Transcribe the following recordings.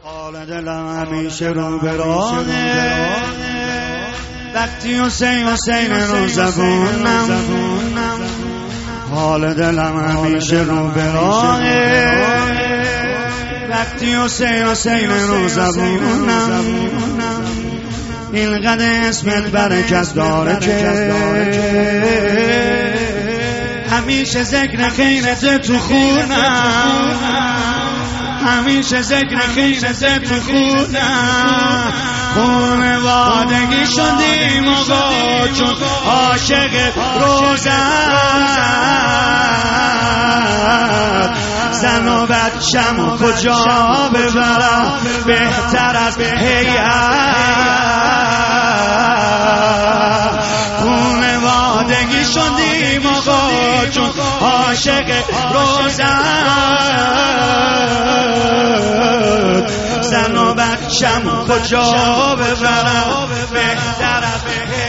حال دلم همیشه رو به راهه، وقتی حسین رو زبونم، حال دلم همیشه رو به راهه، وقتی حسین رو زبونم. اینقدر اسمت برکت داره که همیشه ذکر خیرت تو خونم، همیشه ذکر خیرت تو خونم. خونوادگی شدیم آقا چون عاشق روزت، زن و بچم کجا ببرم بهتر از هیئت. خونوادگی شدیم آقا چون عاشق روزت، زن و بچم کجا ببرم بهتر از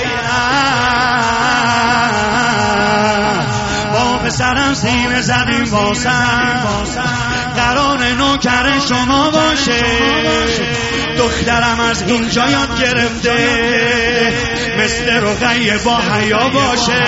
هیئت. با پسرم سینه زدیم واسم، قرار نوکر شما باشه. دخترم از اینجا یاد گرفته مثل رقیه با حیا باشه.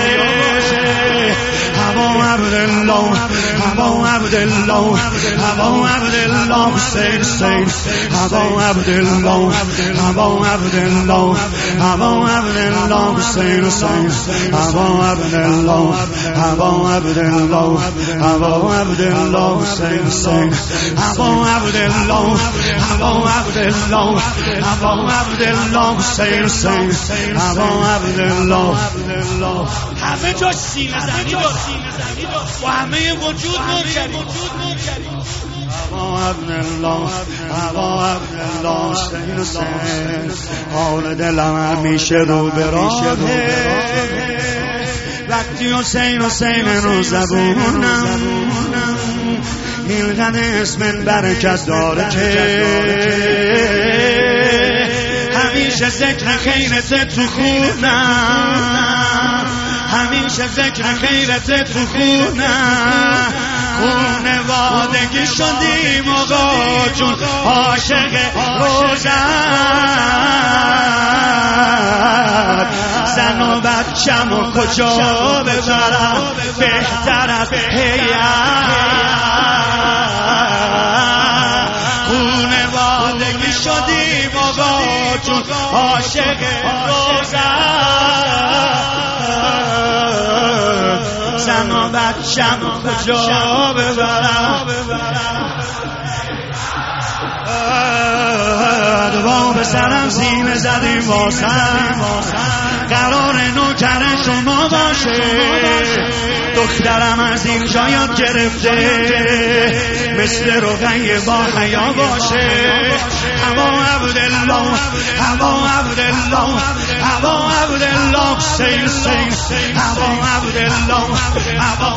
هوا عبدالله، هوا عبدالله، هوا عبدالله، حسین حسین، هوا عبدالله، هوا عبدالله، هوا عبدالله، حسین حسین، هوا عبدالله، هوا عبدالله، هوا عبدالله، حسین حسین، هوا عبدالله، هوا عبدالله، هوا عبدالله، حسین حسین، هوا عبدالله. همه جا سینه زنی داره و همه وجود نور کردیم. هوا عبدالله، هوا عبدالله، حسین حسین، حال دلم همیشه رو به راهه، وقتی حسین رو زبونم. اینقدر اسمت برکت داره که همیشه ذکر خیرت تو خونم، همیشه ذکر خیرت تو خونم. خونوادگی شدیم آقا چون عاشق روزت، زن و بچم و کجا ببرم بهتر از هیئت. خونوادگی شدیم آقا چون عاشق روزت، زن و بچم کجا ببرم. با به سرم سینه زدیم واسم، قرار نوکر شما باشه. دخترم از اینجا یاد گرفته مثل رقیه با حیا باشه. هوا عبدالله، هوا عبدالله، هوا عبدالله، حسین حسین، هوا عبدالله، هوا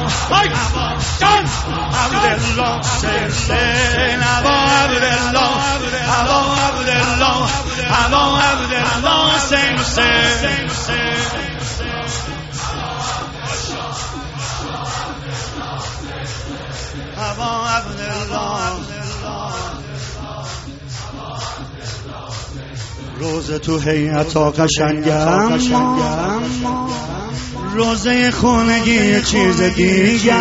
عبدالله، حسین حسین، هوا عبدالله، هوا عبدالله، هوا عبدالله، حسین حسین. هوا عبدالله. روز تو هیئتا قشنگم، روزه خونگی یه چیز دیگه.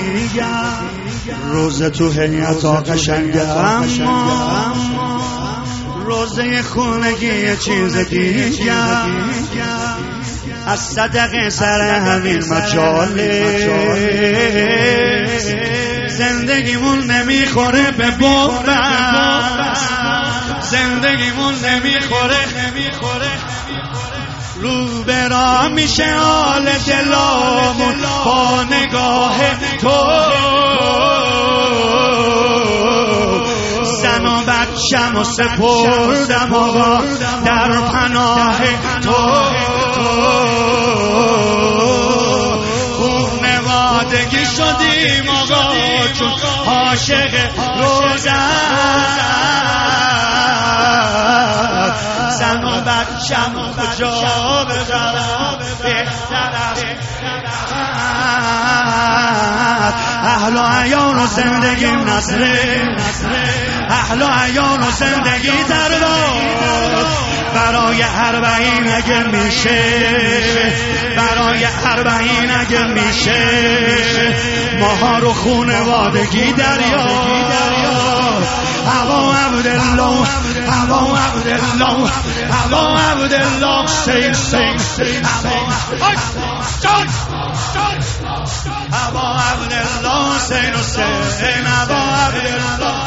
روز تو هیئتا قشنگم، روزه خونگی یه چیز دیگه. از صدقه سر همین مجاله زندگیمون نمیخوره به بغض، زندگیمون نمیخوره. رو برا میشه حال دلامون با نگاه تو. زن و بچم و سپردم آقا در پناه تو. خونوادگی شدیم آقا چون عاشق روزت، زن و بچم کجا ببرم بهتر از اهل و عیان و زندگیم نصره، اهل و عیال و زندگی در برای اربعین اگه میشه، برای اربعین اگه میشه ماها رو خونوادگی دریا. ابا عبدالله ابا عبدالله ابا عبدالله سین ابا عبدالله سین حسین ابا عبدالله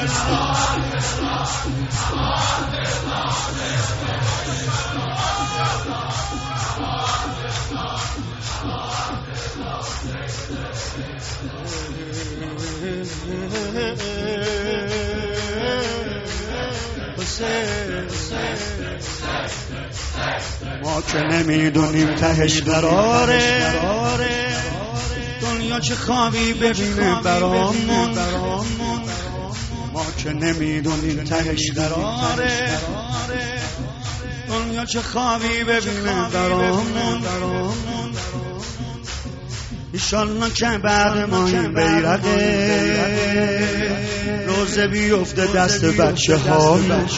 ما که نمیدونیم تهش قراره دنیا چه خوابی ببینه برامون، ما که نمیدونیم تهش قراره دنیا چه خوابی ببینه برامون. ایشالله که بعد ما این بیرقه روزه بیفته دست بچه ها.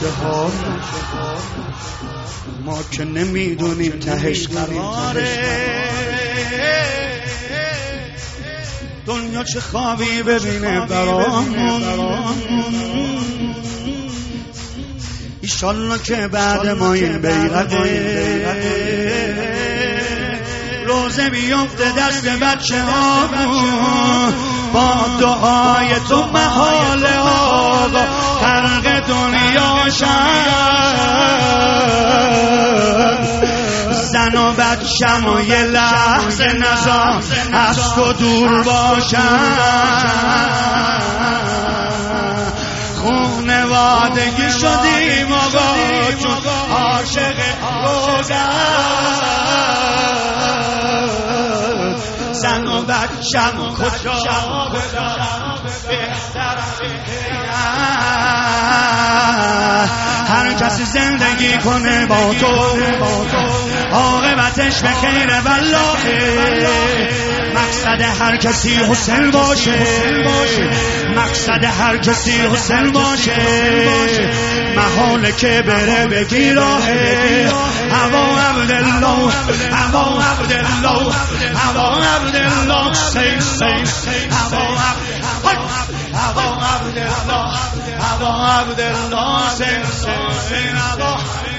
ما که نمیدونیم تهش قراره دنیا چه خوابی ببینه برامون. ایشالله که بعد ما این بیرقه روزه بیفته دست بچه ها با دعای تو محال آقا خلق دنیا شد. زن و بچم و یه لحظه نزار از تو دور باشن. خونوادگی شدیم آقا چون عاشق روزن. زن و بچم کجا بدارم هر کسی زندگی کنه با تو عاقبتش به خیر والله. مقصد هر کسی حسین باشه، مقصد هر کسی حسین باشه. محاله که بره بگی راهه. ابا عبدالله ابا عبدالله ابا عبدالله سین ابا عبدالله ابا عبدالله سین ابا